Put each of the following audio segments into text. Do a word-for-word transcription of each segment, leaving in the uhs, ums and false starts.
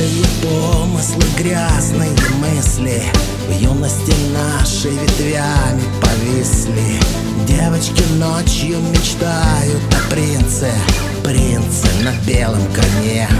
Чистые помыслы, грязные мысли в юности нашей ветвями повисли. Девочки ночью мечтают о принце, принце на белом коне.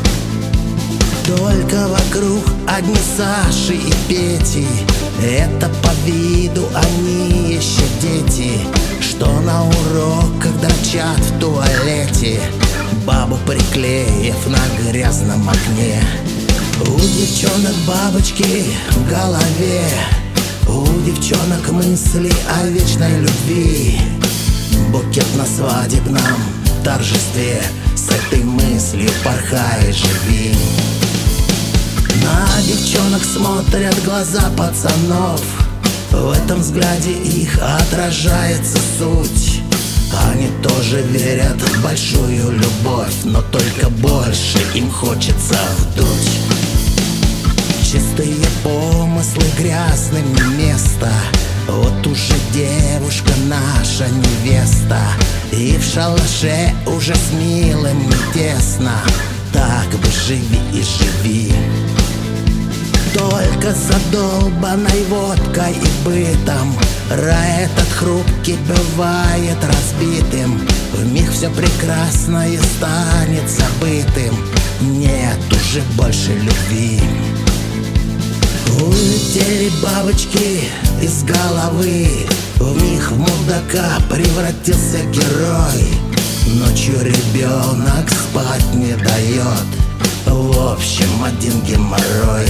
Только вокруг одни Саши и Пети, это по виду они еще дети, что на уроках дрочат в туалете, бабу приклеив на грязном окне. У девчонок бабочки в голове, у девчонок мысли о вечной любви. Букет на свадебном торжестве, с этой мыслью порхай и живи. На девчонок смотрят глаза пацанов, в этом взгляде их отражается суть. Они тоже верят в большую любовь, но только больше им хочется вдуть. Чистые помыслы, грязным не место, вот уже девушка наша невеста, и в шалаше уже с милым не тесно. Так бы живи и живи. Только задолбанной водкой и бытом рай этот хрупкий бывает разбитым. Вмиг все прекрасное станет забытым, нет уже больше любви. Улетели бабочки из головы, вмиг в мудака превратился герой. Ночью ребенок спать не дает, в общем один геморрой.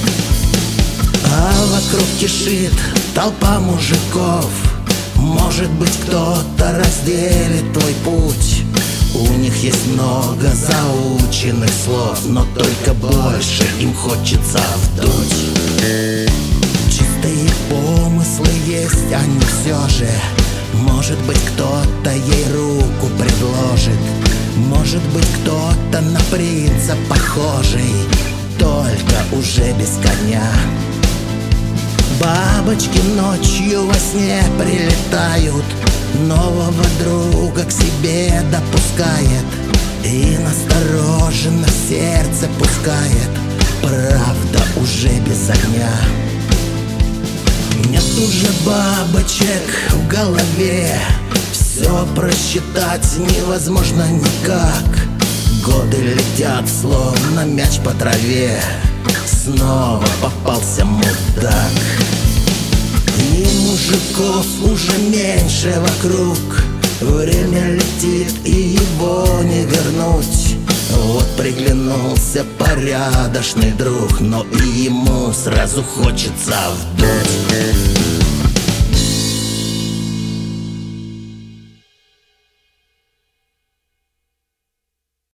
А вокруг кишит толпа мужиков, может быть кто-то разделит твой путь. У них есть много заученных слов, но только больше им хочется вдуть. Чистые помыслы есть, они все же, может быть кто-то ей руку предложит, может быть кто-то на принца похожий, только уже без коня. Бабочки ночью во сне прилетают, нового друга к себе допускает и настороженно в сердце пускает, правда уже без огня. Нет уже бабочек в голове, все просчитать невозможно никак. Годы летят словно мяч по траве, снова попался мудак. И мужиков уже меньше вокруг, время летит и его не вернуть. Вот приглянулся порядочный друг, но и ему сразу хочется вдуть.